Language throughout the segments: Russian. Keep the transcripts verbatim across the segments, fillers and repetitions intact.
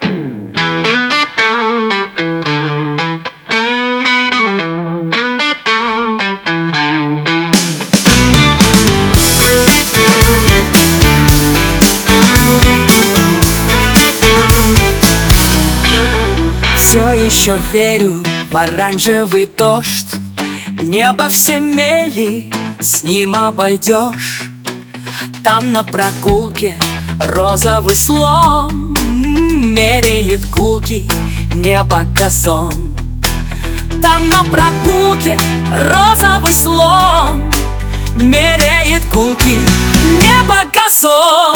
Все еще верю в оранжевый дождь, небо все мели, с ним обойдешь. Там на прогулке розовый слон меряет гулки, небо газон. Там на прогулке розовый слон меряет гулки, небо газон.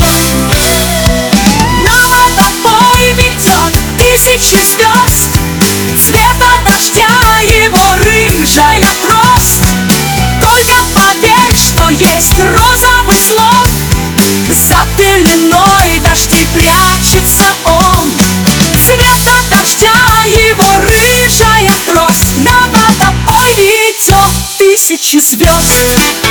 На водопой ведет тысячи звезд, цвета дождя его рыжая трость. Только поверь, что есть розовый слон, за пеленой дождей прячется он. Цвета дождя его рыжая трость, на водопой ведет тысячи звезд.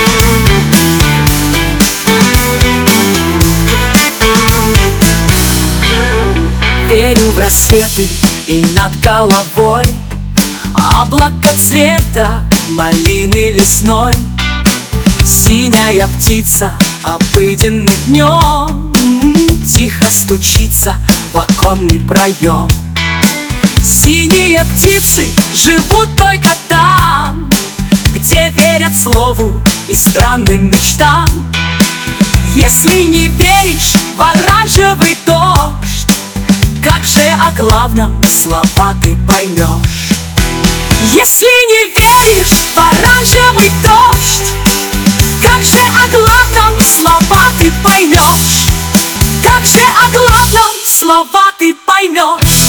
Верю в рассветы и над головой облако цвета малины лесной. Синяя птица обыденным днем тихо стучится в оконный проем. Синие птицы живут только там, где верят слову и странным мечтам. Если не веришь в оранжевый дождь, как же о главном слова ты поймешь? Если не веришь в оранжевый дождь, как же о главном слова ты поймешь? Как же о главном слова ты поймешь?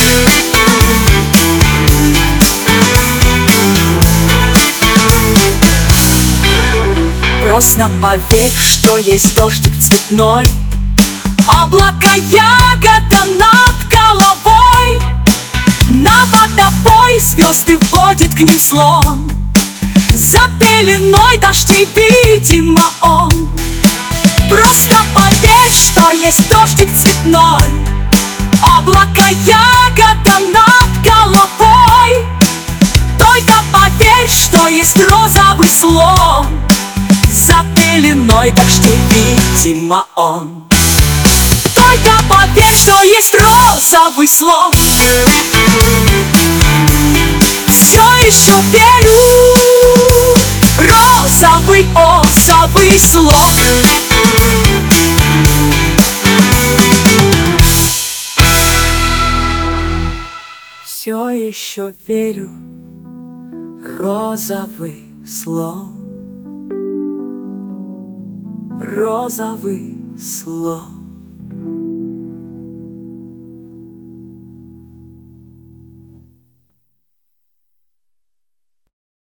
Просто поверь, что есть дождик цветной, облако ягода над головой. На водопой звезды вводит к ним слон, за пеленой дождей видимо он. Просто поверь, что есть дождик цветной, облако ягода над головой. Только поверь, что есть розовый слон, за пеленой дождей видимо он. Только поверь, что есть розовый слон. Все еще верю, розовый, розовый слон. Все еще верю, розовый слон. Розовый слон.